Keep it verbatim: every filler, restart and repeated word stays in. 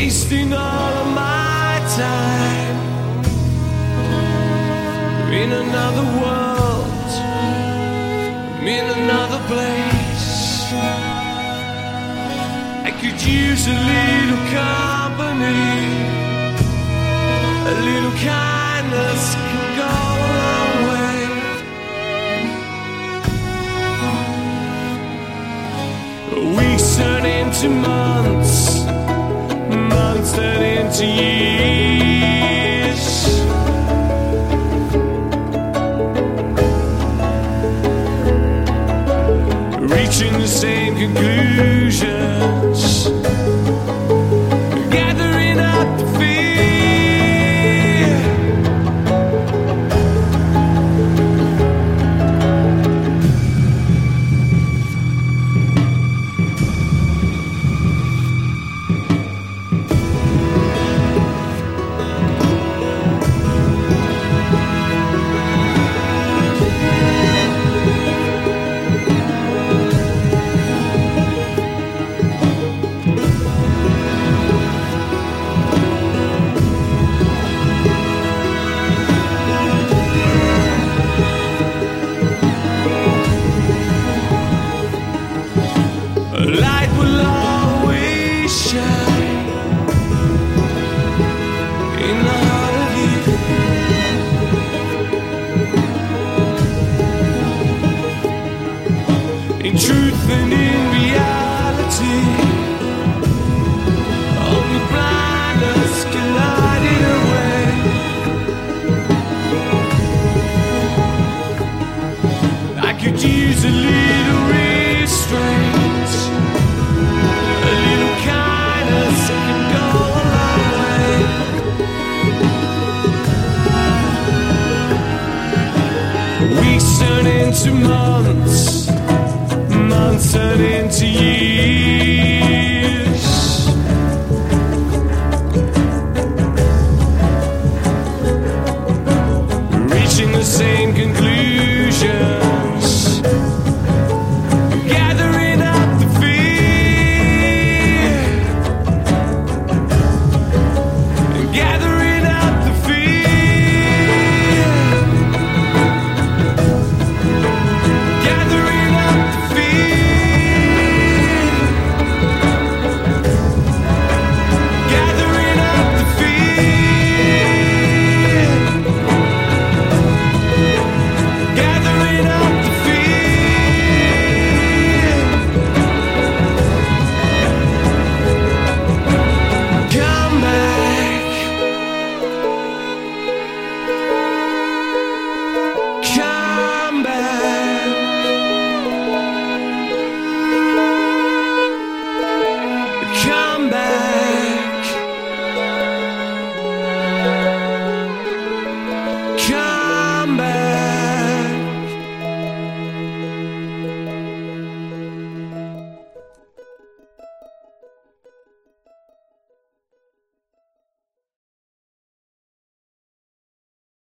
wasting all of my time in another world, in another place. I could use a little company, a little kindness can go a long way. Weeks turn into months, months turn into years. Reaching the same conclusions, gathering up the fear. Light will always shine in the heart of you. In truth and in reality, only blindness can light it away. I could use a little restraint. Weeks turn into months, months turn into years.